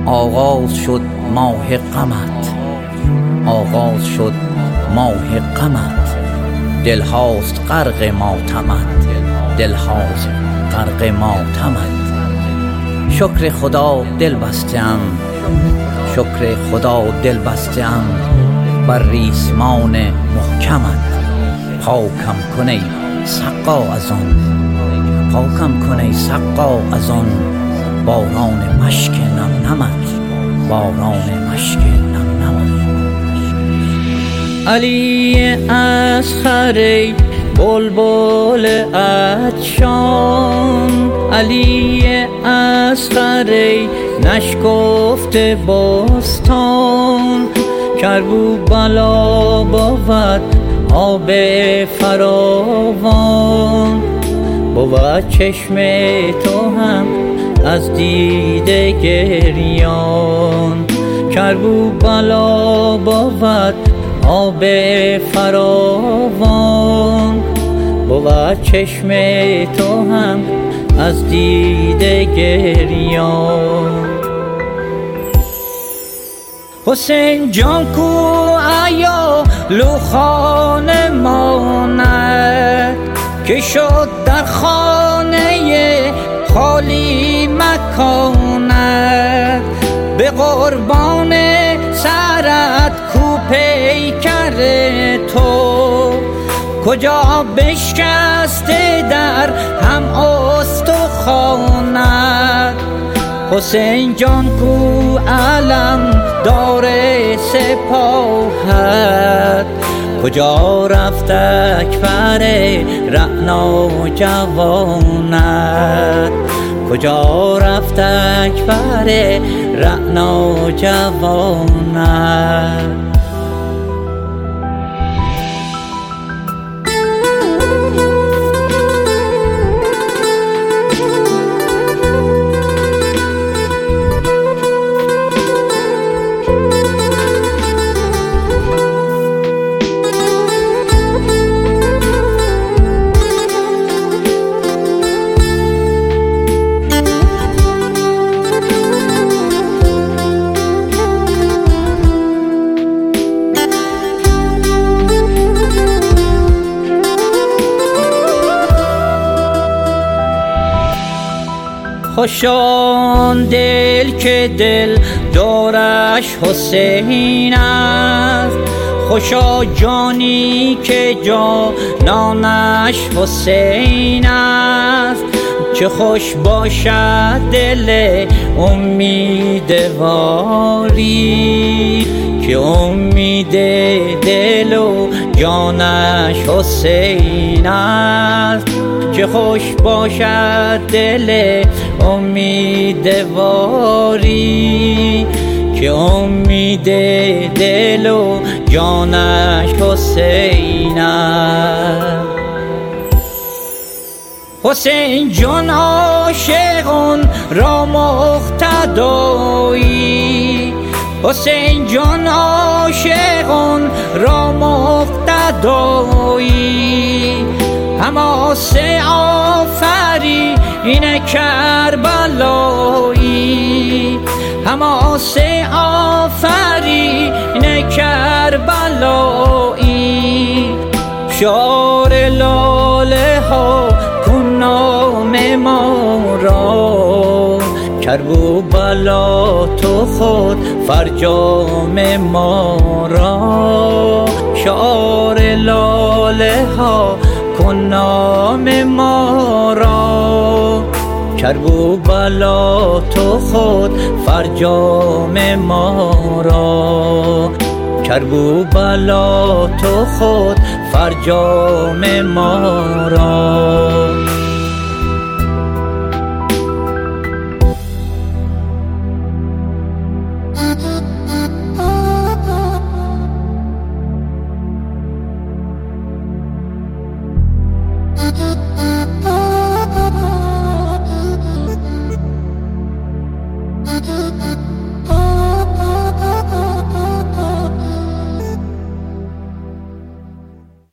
آغاز شد ماه غمت، آغاز شد ماه غمت، دلهاست غرق ماتمت، دلهاست غرق ماتمت. شکر خدا دل بستم، شکر خدا دل بستم بر ریسمان محکمت. پاکم کن ای سقا از آن، پاکم کن ای سقا از آن باران مشک نم نمت، باران مشک نم نمت. علی اصغر ای بلبل عطشان، علی اصغر ای نشکفته بستان. کربوبلا بود آب فراوان، بود چشم تو هم از دیده گریان. کربوبلا بود آب فراوان، بود چشم تو هم از دیده گریان. حسین جان کو ایا لوخانه ماند، که شد در خانه خالی مکانت. به قربان سرت کو پیکر تو، کجا بشکسته در هم استخوانت. حسین جان کو علم داره سپاهت، کجا رفت اکبر رعنا جوانت، کجا رفت اکبر رعنا جوانت. خوشان دل که دل دارش حسین است، خوشا جانی که جانانش حسین است. چه خوش باشد دل امیدواری، که امید دل و جانش حسین است. چه خوش باشد دل امیدواری، که امید دل و جانش حسین است. حسین جان عاشقان را مقتدایی، حسین جان عاشقان را مقتدایی. حماسه آفرین کربلایی، حماسه آفرین کربلایی. شعار لاله ها کن نام ما را، کربوبلا تو خود فرجام ما را. شعار لاله ها کن نام ما را، کربوبلا تو خود فرجام ما را. کربوبلا تو خود فرجام ما را.